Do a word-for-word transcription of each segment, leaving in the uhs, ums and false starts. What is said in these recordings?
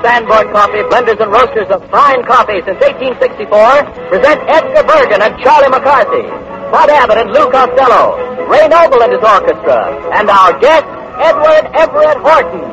Sanborn Coffee, blenders and roasters of fine coffee since eighteen sixty-four, present Edgar Bergen and Charlie McCarthy, Bud Abbott and Lou Costello, Ray Noble and his orchestra, and our guest, Edward Everett Horton.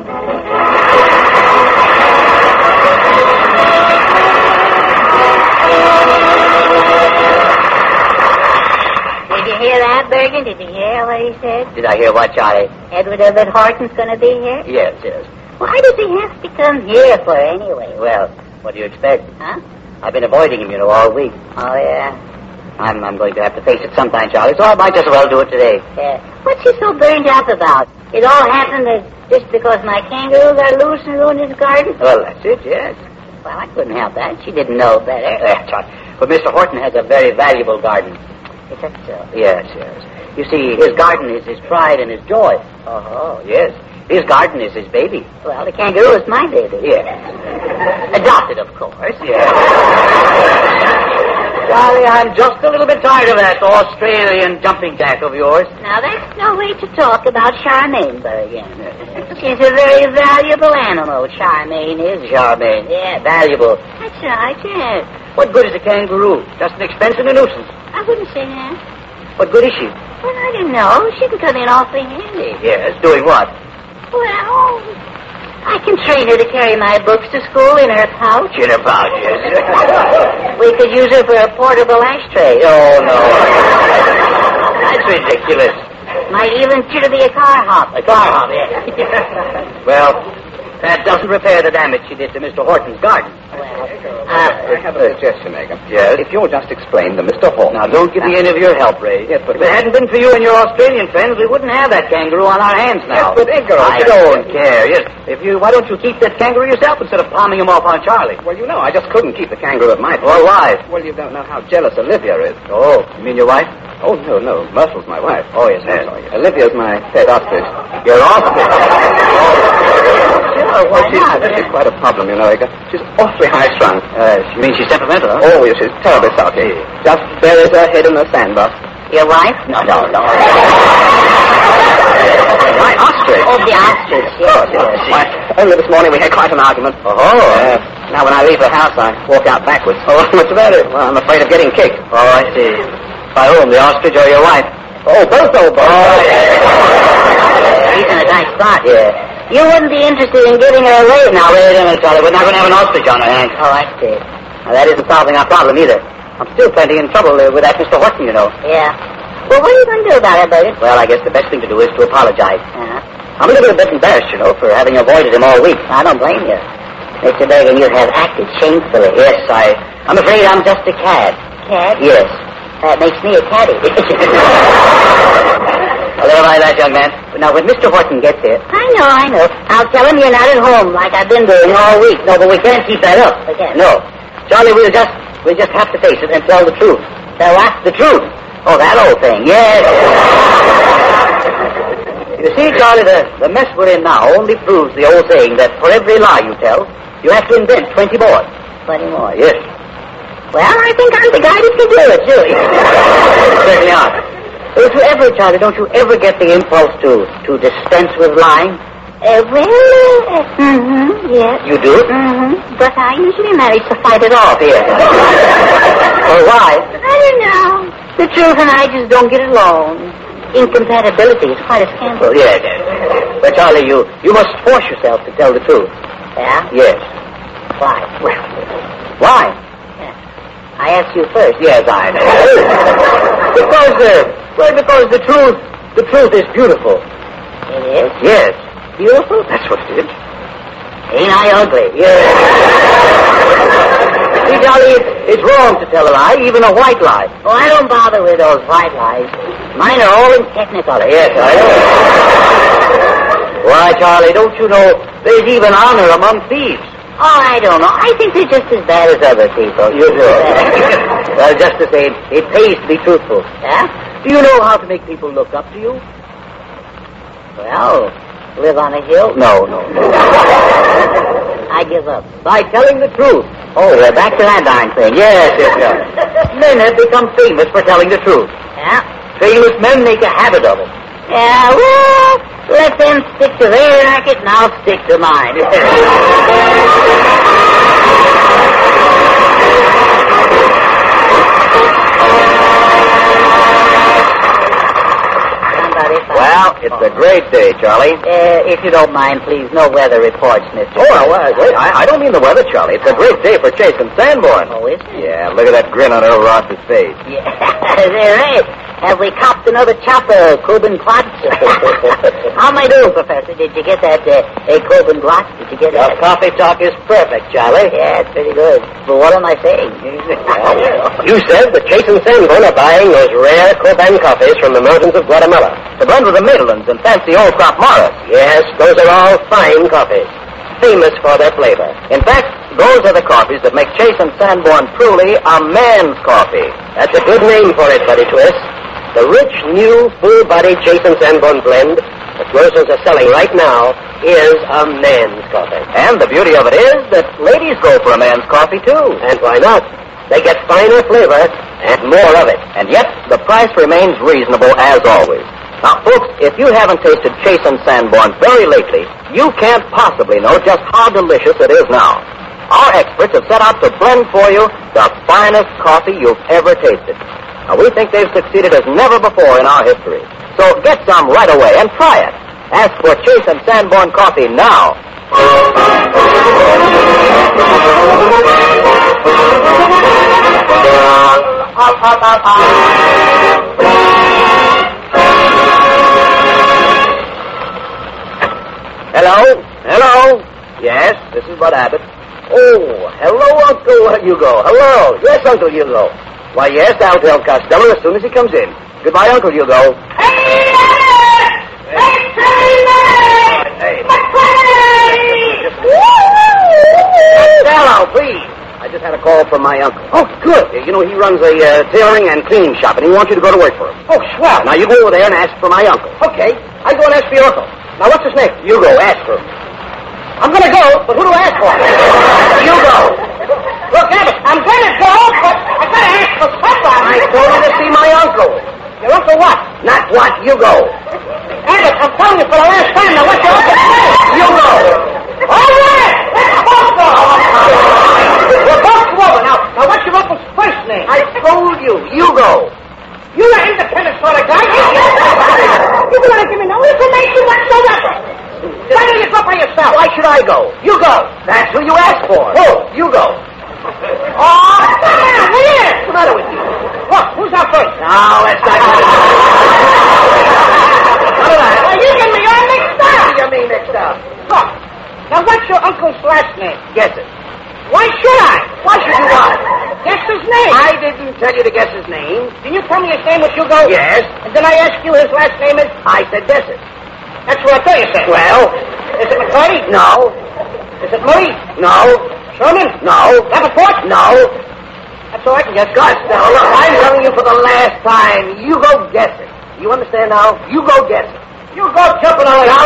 Did you hear that, Bergen? Did you hear what he said? Did I hear what, Charlie? Edward Everett Horton's going to be here? Yes, yes. Why does he have to come here for anyway? Well, what do you expect? Huh? I've been avoiding him, you know, all week. Oh, yeah? I'm, I'm going to have to face it sometime, Charlie, so I might just as well do it today. Yeah. What's he so burned up about? It all happened uh, just because my kangaroo got loose and ruined his garden? Well, that's it, yes. Well, I couldn't help that. She didn't know better. Yeah, Charlie. But Mister Horton has a very valuable garden. Is that so? Yes, yes. You see, his garden is his pride and his joy. Oh, yes. His garden is his baby. Well, the kangaroo is my baby. Yes. Adopted, of course, yes. Charlie, I'm just a little bit tired of that Australian jumping jack of yours. Now, that's no way to talk about Charmaine, Bergen. She's a very valuable animal, Charmaine is. Charmaine. Yeah. Valuable. That's right, yes. What good is a kangaroo? Just an expense and a nuisance. I wouldn't say that. What good is she? Well, I don't know. She can come in awfully handy. Yes, doing what? Well, I can train her to carry my books to school in her pouch. In her pouch, yes. We could use her for a portable ashtray. Oh, no. That's ridiculous. Might even fit her to be a car hop. A car hop, yes. Well, that doesn't repair the damage she did to Mister Horton's garden. Well, uh, I have a suggestion, Edgar. Yes? If you'll just explain to Mister Horton. Now, don't give me any of your help, Ray. Yes, but if it hadn't been for you and your Australian friends, we wouldn't have that kangaroo on our hands now. Yes, but Edgar, I just... don't care. Yes, if you, why don't you keep that kangaroo yourself instead of palming him off on Charlie? Well, you know, I just couldn't keep the kangaroo at my place. Well, why? Well, you don't know how jealous Olivia is. Oh, you mean your wife? Oh, no, no. Myrtle's my wife. Oh, yes, I'm yes. sorry. Olivia's my pet ostrich. Your ostrich? sure, why she's, not? She's quite a problem, you know, Edgar. She's awfully high-strung. Uh, you mean she's temperamental, huh? Oh, yes, she's terribly sulky. Just buries her head in the sandbox. Your wife? No, no, no. My ostrich. Oh, the ostrich, yes, yes. Why, only this morning we had quite an argument. Oh, Uh, now when I leave the house, I walk out backwards. Oh, what's the matter? Well, I'm afraid of getting kicked. Oh, I see. By whom, the ostrich or your wife? Oh, both, oh, both. Oh, He's in a nice spot. Yeah. You wouldn't be interested in giving her away now. Wait a minute, Charlie. We're not going to have an ostrich on our hands. Oh, I see. Now, that isn't solving our problem either. I'm still plenty in trouble uh, with that Mister Horton, you know. Yeah. Well, what are you going to do about it, Bergen? Well, I guess the best thing to do is to apologize. Uh-huh. I'm a little bit embarrassed, you know, for having avoided him all week. I don't blame you. Mister Bergen, you have acted shamefully. Yes, I... I'm afraid I'm just a cad. Cad? Yes. That makes me a caddy. Well, never mind that, young man. Now, when Mister Horton gets here... I know, I know. I'll tell him you're not at home like I've been doing all week. No, but we can't keep that up. We can't. No. Charlie, we'll just... We'll just have to face it and tell the truth. So what? The truth. Oh, that old thing. Yes. You see, Charlie, the, the mess we're in now only proves the old saying that for every lie you tell, you have to invent twenty more. Twenty more. Yes. Well, I think I'm the guy that can do it, too. Certainly are. Don't you ever, Charlie, don't you ever get the impulse to, to dispense with lying? Uh, well, uh, mm-hmm, yes. You do? Mm-hmm. But I usually manage to fight it off. Yes. Well, why? I don't know. The truth and I just don't get along. Incompatibility is quite a scandal. Well, yes. But, Charlie, you, you must force yourself to tell the truth. Yeah? Yes. Why? Well, why? I asked you first. Yes, I know. Because, uh, well, because the truth, the truth is beautiful. It is? Yes. Beautiful? That's what it is. Ain't I ugly? Yes. See, Charlie, it's, it's wrong to tell a lie, even a white lie. Oh, I don't bother with those white lies. Mine are all in technicolor. Yes, I know. Why, Charlie, don't you know there's even honor among thieves? Oh, I don't know. I think they're just as bad as other people. You do. Well, just the same, it pays to be truthful. Yeah? Do you know how to make people look up to you? Well, live on a hill? No, no, no. I give up. By telling the truth. Oh, we're back to that darn thing. Yes, yes, yes. Men have become famous for telling the truth. Yeah? Famous men make a habit of it. Yeah, well, let them stick to their racket and I'll stick to mine. It's a great day, Charlie. Uh, if you don't mind, please, no weather reports, Mister Oh, well, uh, wait, I, I don't mean the weather, Charlie. It's a great day for Chase and Sanborn. Oh, is it? Yeah, look at that grin on Earl Ross's face. Yeah, they're right. Have we copped another chopper, Coben Klotz? How am I doing, Professor? Did you get that, uh, hey, Coben Klotz? Did you get Your that? coffee talk is perfect, Charlie. Yeah, it's pretty good. But what am I saying? You said that Chase and Sanborn are buying those rare Coban coffees from the mountains of Guatemala. To blend with the Maitlands and fancy old crop Morris. Yes, those are all fine coffees, famous for their flavor. In fact, those are the coffees that make Chase and Sanborn truly a man's coffee. That's a good name for it, Buddy Twist. The rich, new, full-bodied Chase and Sanborn blend that grocers are selling right now is a man's coffee. And the beauty of it is that ladies go for a man's coffee, too. And why not? They get finer flavor and more of it. And yet, the price remains reasonable as always. Now, folks, if you haven't tasted Chase and Sanborn very lately, you can't possibly know just how delicious it is now. Our experts have set out to blend for you the finest coffee you've ever tasted. Now, we think they've succeeded as never before in our history. So get some right away and try it. Ask for Chase and Sanborn coffee now. Hello? Hello? Yes, this is Bud Abbott. Oh, hello, Uncle Hugo. Hello. Yes, Uncle Hugo. Why, yes, I'll tell Costello as soon as he comes in. Goodbye, Uncle Hugo. Hey, hey, Hey. Costello, please. I just had a call from my uncle. Oh, good. You know, he runs a uh, tailoring and cleaning shop, and he wants you to go to work for him. Oh, swell. Now, you go over there and ask for my uncle. Okay, I go and ask for your uncle. Now, what's his name? You go, ask for him. I'm going to go, but who do I ask for? You go. Look, Abbott, I'm going to go, but I got to ask for somebody. I told you to see my uncle. Your uncle what? Not what, you go. Abbott, I'm telling you for the last time, now what's your uncle say? You go. All right, let's both go. We're both over. Now, now, what's your uncle's first name? I told you. You go. You're an independent sort of guy. You're going to give me no information whatsoever. Why don't you go by yourself? Why should I go? You go. That's who you asked for. Who? You go. Oh, man, here. What's the matter with you? What? Who's out first? No, that's not good. None of that. Well, you get me all mixed What up. do you mean mixed up? Look, now what's your uncle's last name? Guess it. Why should I? Why should you what? Guess his name. I didn't tell you to guess his name. Can you tell me his name was Hugo? Yes. And then I ask you his last name is? I said guess it. That's what I thought you said. Well, Is it McCarty? no. Is it Murray? No. Sherman? No. Davenport? No. That's all I can guess. Costello, look, I'm telling you for the last time. You go guess it. You understand now? You go guess it. You go jumping on it. Now,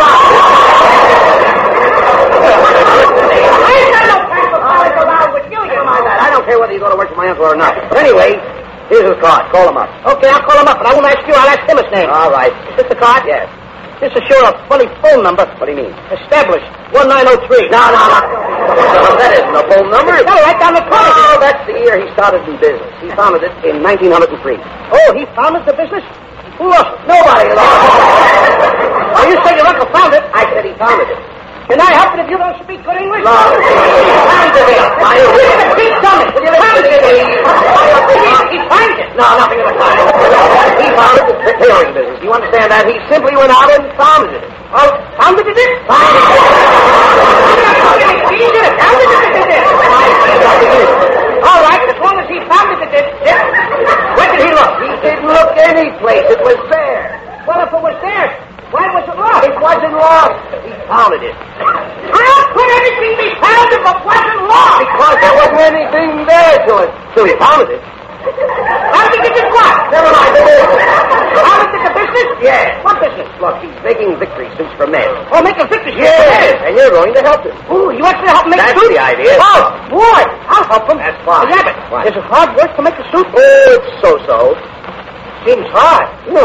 I ain't got no time for follies around with you. Never mind that. I don't care whether you go to work for my uncle or not. But anyway, here's his card. Call him up. Okay, I'll call him up, but I won't ask you. I'll ask him his name. All right. Is this the card? Yes. This is sure a funny phone number. What do you mean? Established. one nine oh three. No, no, no. No, that isn't a phone number. No, right down the corner. Oh, that's the year he started in business. He founded it in nineteen oh three. Oh, he founded the business? Who lost it? Nobody lost it. Oh, you say your uncle found it? I said he founded it. Can I help it if you don't speak good English? No. Founded it. I Look at the beat coming. Will you listen to me? He finds it. No, nothing of the kind. He founded the tailoring business. You understand that? He simply went out and founded it. Oh, founded it? Founded it. He did it. Founded it. All right, as long as he founded it, it, it. Where did he look? He didn't look any place. It was there. Well, if it was there, why was it lost? It wasn't lost. He founded it. How could anything be found if it wasn't lost? Because there wasn't anything there till it, till he founded it. Founded it in what? Never mind the business. Founded it the business? Yes. What business? Look, he's making victory suits for men. Oh, make a victory. Yes, and you're going to help him. Ooh, you want me to help make That's a suit? the idea. Oh, boy, I'll help him. That's fine. Yeah, but What? is it hard work to make a suit? Oh, it's so-so. Seems hard. No.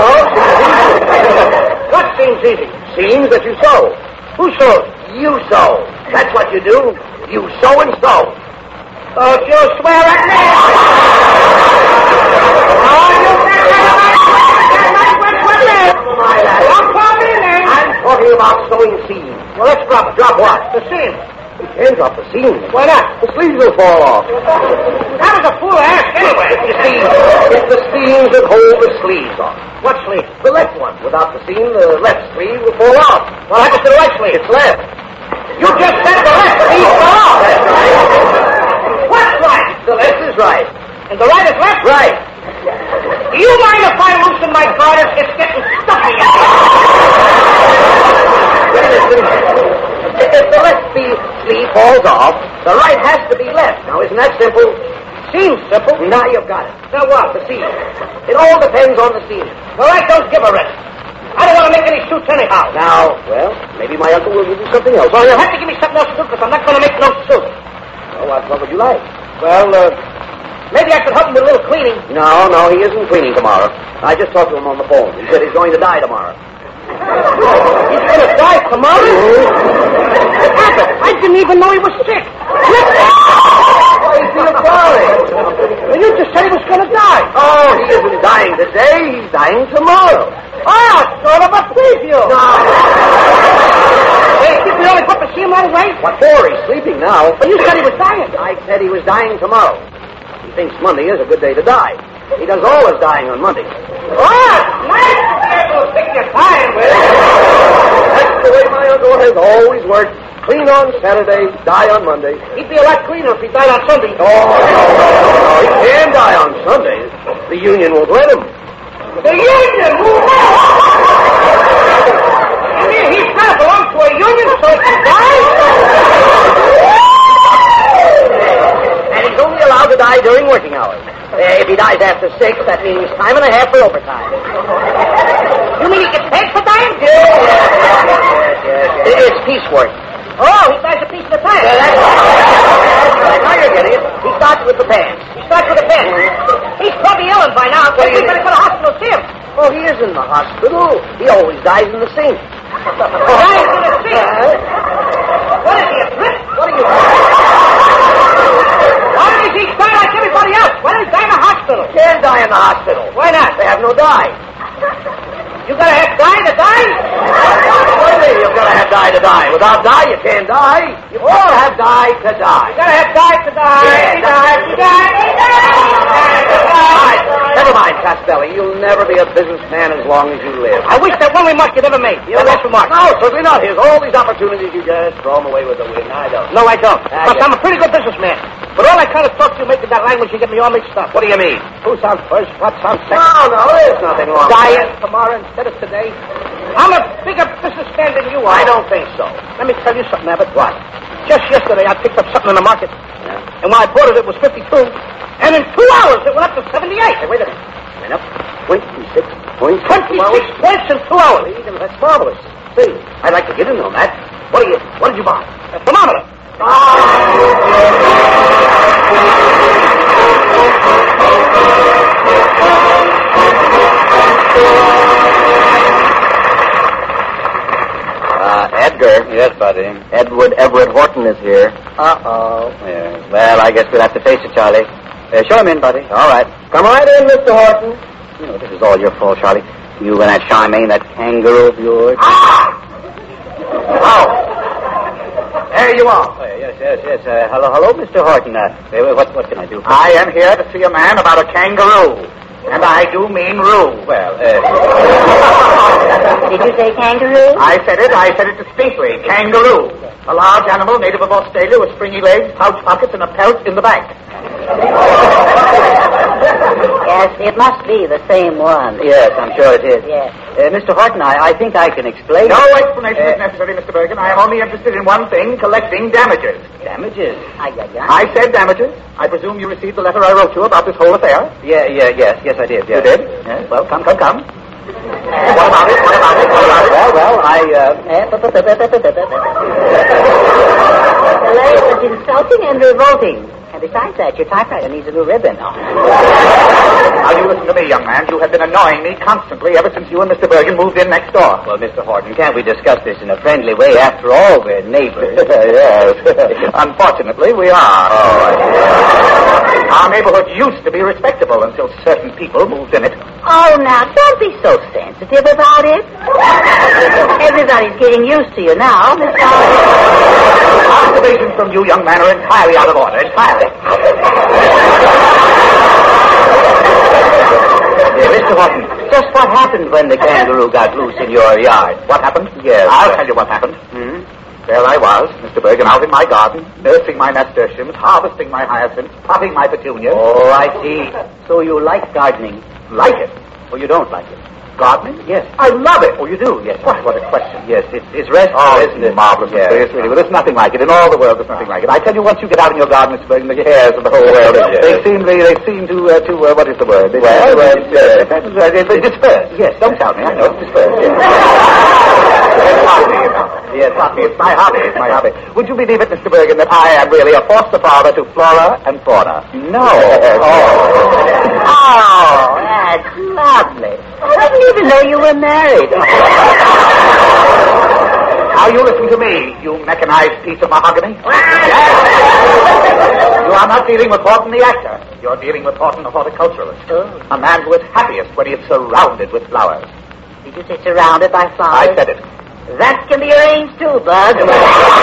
What seems easy? Seems that you sew. Who sews? You sew. That's what you do. You sew and sew. Don't you swear at me! Oh, you can't tell me! Don't call me about sewing seams. Well, let's drop it. Drop what? The seam. You can't drop the seams. Why not? The sleeves will fall off. That was a fool ass anyway. You see, it's the seams that hold the sleeves on. What sleeve? The left one. Without the seam, the left sleeve will fall off. What happens to the right sleeve? It's left. You just said the left sleeve fell off. That's right. What's right? The left is right. And the right is left? Right. Do you mind if I loosen my garters? It's getting stuffy. If the left sleeve falls off, the right has to be left. Now, isn't that simple? Seems simple. Now you've got it. Now what? The seam. It all depends on the seam. The right don't give a rest. I don't want to make any suits anyhow. Now, well, maybe my uncle will give you something else. Well, you'll have to give me something else to do, because I'm not going to make no suit. Well, what, what would you like? Well, uh, maybe I could help him with a little cleaning. No, no, he isn't cleaning tomorrow. I just talked to him on the phone. He said he's going to die tomorrow. He's going to die tomorrow? What happened? I didn't even know he was sick. Why is he sorry? Well, you just said he was going to die. Oh, he isn't dying today. He's dying tomorrow. Oh, sort of a preview. No. Hey, did we only put the seam right away? What for? He's sleeping now. But you said he was dying. I said he was dying tomorrow. He thinks Monday is a good day to die. He does all his dying on Monday. Oh, nice. You'll take your time with it. That's the way my uncle has always worked. Clean on Saturday, die on Monday. He'd be a lot cleaner if he died on Sunday. Oh, no, no, no. He can die on Sunday. The union won't let him. The union? You mean he's got to belong to a union so he can die? And he's only allowed to die during working hours. Uh, if he dies after six, that means time and a half for overtime. You mean he gets paid for dying? Yes, yes, yes. It's piecework. Oh, he dies a piece at a time. Uh, that's right. Now you're getting it. He starts with the pants. He starts with a pen. He's probably ill by now. What do you We're going to think? go to the hospital to see him. Oh, he is in the hospital. He always dies in the sink. Dies in the sink? Uh, What is he, a drip? what are you... Why does he die like everybody else? Why does he die in the hospital? Can't die in the hospital. Why not? They have no dye. You got to have dye to die? What do you mean you've got to have dye to die? Without dye, you can't die. You all have dye to die. You got to have dye to die. Yeah, dye to die. Dye to All right, die. never mind, Costelli. You'll never be a businessman as long as you live. I wish that one remark you'd ever made. The last remark. No, certainly not. Here's all these opportunities. You just throw them away with the wind. I don't. No, I don't. Ah, Because yeah. I'm a pretty good businessman. But all I kind of talk to you making that language, you get me all mixed up. What do you mean? Who sounds first? What sounds second? No, no, there's nothing wrong with Dying that. tomorrow instead of today. I'm a bigger businessman than you are. I don't think so. Let me tell you something, Abbott. What? Just yesterday, I picked up something in the market. Yeah. And when I bought it, it was fifty-two. And in two hours, it went up to seventy-eight. Hey, wait a minute. Went up twenty-six points. twenty-six points in two hours. That's marvelous. See, I'd like to get in on that. What do you? What did you buy? A thermometer. Uh, Edgar. Yes, buddy. Edward Everett Horton is here. Uh-oh. Yes. Well, I guess we'll have to face it, Charlie. Uh, show him in, buddy. All right. Come right in, Mister Horton. You know, this is all your fault, Charlie. You and that Charmaine, that kangaroo of yours. Ah! Oh. There you are. Oh, yes, yes, yes. Uh, hello, hello, Mister Horton. Uh, uh, what, what can I do? I am here to see a man about a kangaroo. And I do mean roo. Well, uh... Did you say kangaroo? I said it, I said it distinctly. Kangaroo. A large animal native of Australia with springy legs, pouch pockets, and a pelt in the back. Yes, it must be the same one. Yes, I'm sure it is. Yes. Uh, Mister Horton, I, I think I can explain. No explanation is necessary, Mister Bergen. I am only interested in one thing, collecting damages. Damages? Ay, ay, ay. I said damages. I presume you received the letter I wrote you about this whole affair. Yeah, yeah, yes, yes, I did. Yes. You did? Yes. Well, come, come, come. What about it? What about it? What about it? Well, well, I, uh... The letter was insulting and revolting. And besides that, your typewriter needs a new ribbon. Now, you listen to me, young man. You have been annoying me constantly ever since you and Mister Bergen moved in next door. Well, Mister Horton, can't we discuss this in a friendly way? After all, we're neighbors. Yes. Unfortunately, we are. Oh, Our neighborhood used to be respectable until certain people moved in it. Oh, now, don't be so sensitive about it. Everybody's getting used to you now, Mister Observations from you, young man, are entirely out of order. Entirely. Yeah, Mister Horton, just what happened when the kangaroo got loose in your yard? What happened? Yes. I'll tell you what happened. Hmm? There I was, Mister Bergen, out in my garden, nursing my nasturtiums, harvesting my hyacinths, potting my petunias. Oh, I see. So you like gardening. Like it? Or you don't like it? Gardening? Yes. I love it. Oh, you do? Yes. Why, what a question. Yes, it's, it's restful, Oh, isn't it? marvelous. Yes. Yes, really. Well, there's nothing like it. In all the world, there's nothing like it. I tell you, once you get out in your garden, Mister Bergen, the hairs of the whole world, Yes. they seem, they, they seem to, uh, to uh, what is the word? They, Well, uh, well, uh, uh, they, they disperse. Yes. Don't tell me. I know it's disperse. Yes. It's hobby, you know. Yes, hobby. It's my hobby. It's my hobby. Would you believe it, Mister Bergen, that I am really a foster father to flora and fauna? No. Oh. Oh, that's lovely. I didn't even know you were married. Now you listen to me, you mechanized piece of mahogany. You are not dealing with Horton the actor. You're dealing with Horton the horticulturalist. Oh. A man who is happiest when he is surrounded with flowers. Did you say surrounded by flowers? I said it. That can be arranged too, Bud. We'll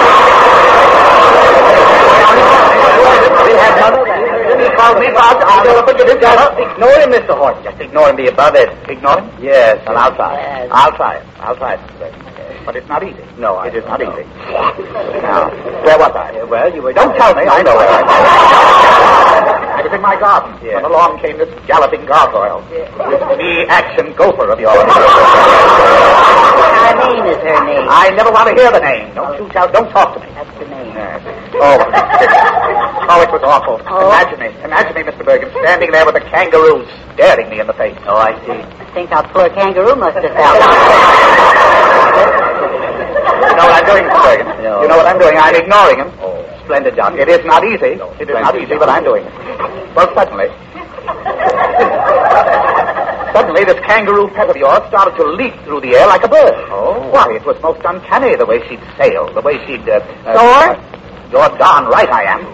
have none of that. He called me Bud. I'll never forgive him. Just ignore him, Mister Horton. Just ignore him. Be above it. Ignore him? Yes. Well, I'll try. Yes. I'll try it. I'll try it, Mister Bergen. But it's not easy. No, I It is not know. easy. Now, where was I? Well, you were... Don't tell me. I know where I was. I was in my garden Yes. when along came this galloping gargoyle. This me-action gopher of yours. Charmaine is her name. I never want to hear the name. Don't you tell, don't talk to me. That's the name. Yes. Oh, oh, it was awful. Oh. Imagine me, imagine me, Mister Bergen, standing there with a kangaroo staring me in the face. Oh, I see. I think our poor kangaroo must have felt. You know what I'm doing, Mister Bergen? No. You know what I'm doing? I'm ignoring him. Oh, splendid job. It is not easy. It is not Splendid easy, job. but I'm doing it. Well, suddenly, suddenly this kangaroo pet of yours started to leap through the air like a bird. Oh. Why, it was most uncanny the way she'd sail, the way she'd... Uh, Soar? Uh, you're darn right I am.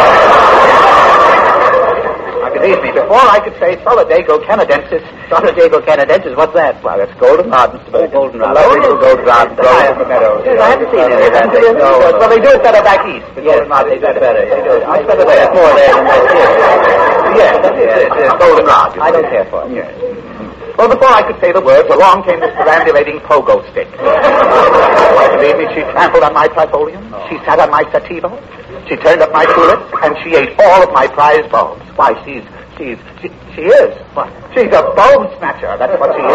Now, believe me, before I could say Solidago canadensis... Solidago canadensis, what's that? Well, it's goldenrod, Mister Bergen. goldenrod. The lovely little goldenrod grows in the meadows. Yes, I haven't seen any of that. Haven't you? No, no. Well, they do it better back east. The Yes, goldenrod they is do it better. better. They do it much better Well, there. it's more there than that's here. Yes, that's it. It's, it's goldenrod. I don't care for it. Yes. Well, before I could say the words, along came this perambulating pogo stick. Believe me, she trampled on my trifolium. She sat on my sativa. She turned up my tulips, and she ate all of my prize bulbs. Why, she's, she's, she, she is. What? She's a bulb snatcher. That's what she is.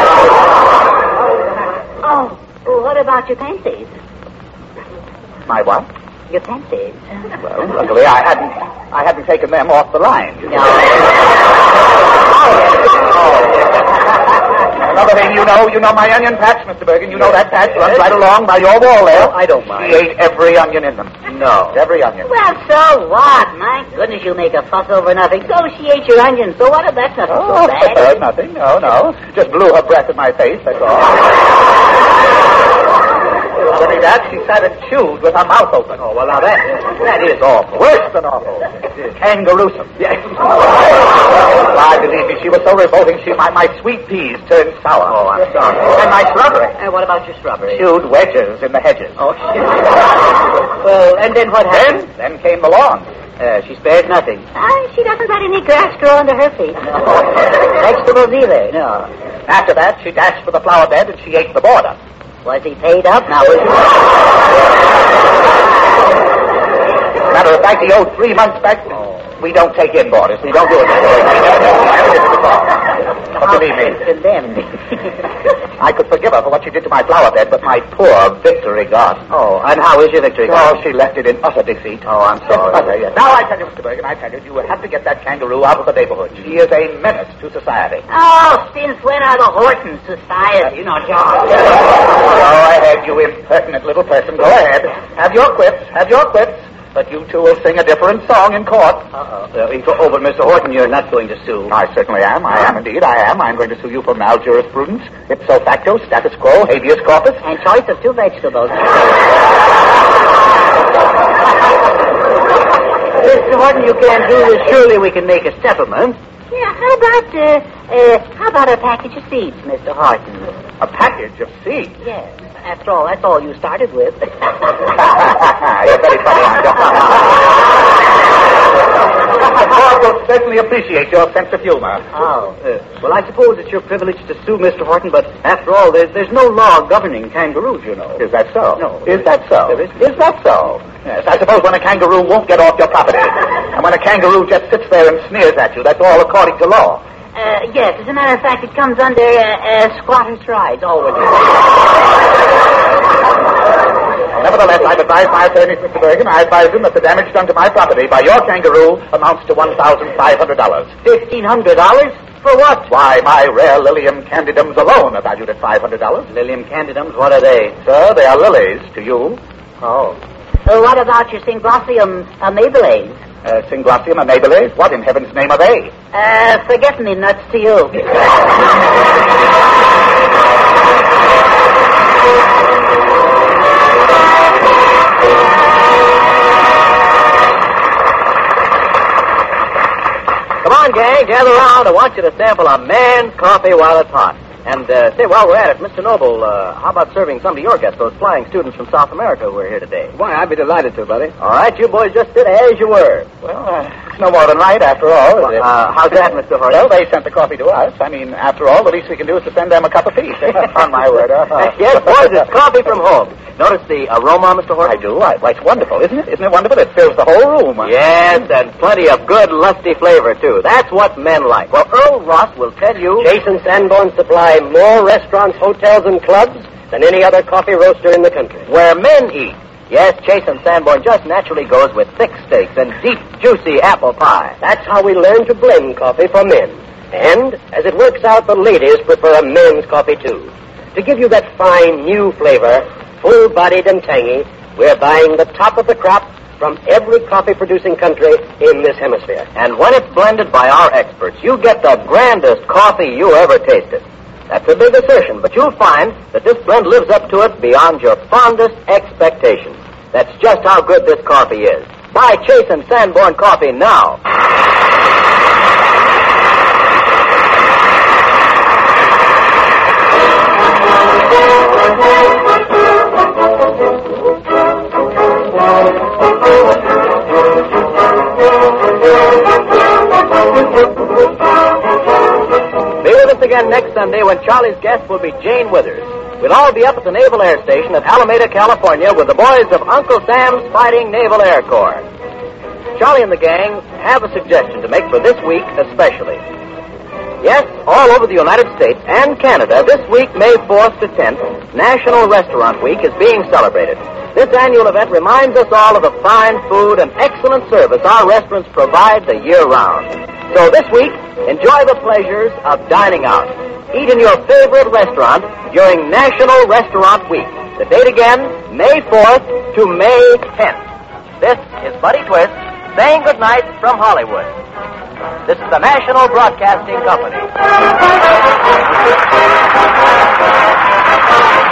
Oh, what about your pansies? My what? Your pansies. Well, luckily I hadn't, I hadn't taken them off the line. No. Another thing, you know, you know my onion patch, Mister Bergen. You know that patch runs right along by your wall there. I don't mind. She ate every onion in them. No. Every onion. Well, so what? My goodness, you make a fuss over nothing. So she ate your onions. So what if that's nothing Oh, so bad? nothing. No, no. Just blew her breath in my face, that's all. Not only that, she sat and chewed with her mouth open. Oh, well, now that, that is awful. Worse than awful. Kangaroosome. Yes. Why, believe me, she was so revolting, she, my, my sweet peas turned sour. Oh, I'm sorry. And my shrubbery. And what about your shrubbery? Chewed wedges in the hedges. Oh, shit. Well, and then what Then, happened? then came the lawn. Uh, she spared nothing. Ah, she doesn't let any grass grow under her feet. No. Vegetables either. No. After that, she dashed for the flower bed and she ate the border. Was he paid up? Now, was he? Matter of fact, he owed three months back. We don't take in boarders. We don't do it. But believe me, Condemned. I could forgive her for what she did to my flower bed, but my poor victory garden. Oh, and how is your victory? Oh, she left it in utter defeat. Oh, I'm sorry. Utter, yes. Now I tell you, Mister Bergen, I tell you, you will have to get that kangaroo out of the neighborhood. She is a menace to society. Oh, since when are the Horton Society? You know, John. Go ahead, you impertinent little person. Go ahead. Have your quips. Have your quips. But you two will sing a different song in court. Uh-oh. Uh, oh, but Mister Horton, you're not going to sue. I certainly am. I am indeed. I am. I'm going to sue you for maljurisprudence, ipso facto, status quo, habeas corpus. And choice of two vegetables. Mister Horton, you can't do this. Surely we can make a settlement. Yeah, how about, uh, uh, how about a package of seeds, Mister Horton? A package of seeds? Yes. After all, that's all you started with. You're very funny, Uncle. I will certainly appreciate your sense of humor. Oh. Uh, well, I suppose it's your privilege to sue Mister Horton, but after all, there's, there's no law governing kangaroos, you know. Is that so? No. Is that so? There is. Is that so? Yes, I suppose when a kangaroo won't get off your property, and when a kangaroo just sits there and sneers at you, that's all according to law. Uh, yes, as a matter of fact, it comes under uh, uh, squatter's rights, always. Nevertheless, I've advised my attorney, Mister Bergen, I advise him that the damage done to my property by your kangaroo amounts to one thousand five hundred dollars. Fifteen hundred dollars? For what? Why, my rare Lilium candidums alone are valued at five hundred dollars. Lilium candidums, what are they? Sir, they are lilies to you. Oh. Uh, what about your Synglosseum uh, Maybelline? Uh, Synglosseum and Maybelline? What in heaven's name are they? Uh, forget-me-nuts to you. Come on, gang, gather around. I want you to sample a man's coffee while it's hot. And, uh, say, while we're at it, Mister Noble, uh, how about serving some of your guests, those flying students from South America who are here today? Why, I'd be delighted to, buddy. All right, you boys just sit as you were. Well, uh, it's no more than right, after all, is it? Uh, how's that, Mister Horton? Well, they sent the coffee to us. I mean, after all, the least we can do is to send them a cup of tea. On my word. Uh-huh. Yes, boys, it's coffee from home. Notice the aroma, Mister Horton? I do. I, well, it's wonderful, isn't it? Isn't it wonderful? It fills the whole room. Yes, and plenty of good, lusty flavor, too. That's what men like. Well, Earl Ross will tell you... Jason Sanborn supply more restaurants, hotels, and clubs than any other coffee roaster in the country. Where men eat. Yes, Chase and Sanborn just naturally goes with thick steaks and deep, juicy apple pie. That's how we learn to blend coffee for men. And, as it works out, the ladies prefer a men's coffee, too. To give you that fine, new flavor, full-bodied and tangy, we're buying the top of the crop from every coffee-producing country in this hemisphere. And when it's blended by our experts, you get the grandest coffee you ever tasted. That's a big assertion, but you'll find that this blend lives up to it beyond your fondest expectations. That's just how good this coffee is. Buy Chase and Sanborn coffee now. Be with us again next Sunday when Charlie's guest will be Jane Withers. We'll all be up at the Naval Air Station at Alameda, California with the boys of Uncle Sam's Fighting Naval Air Corps. Charlie and the gang have a suggestion to make for this week especially. Yes, all over the United States and Canada, this week, May fourth to tenth, National Restaurant Week is being celebrated. This annual event reminds us all of the fine food and excellent service our restaurants provide the year round. So this week, enjoy the pleasures of dining out. Eat in your favorite restaurant during National Restaurant Week. The date again, May fourth to May tenth. This is Buddy Twist saying goodnight from Hollywood. This is the National Broadcasting Company.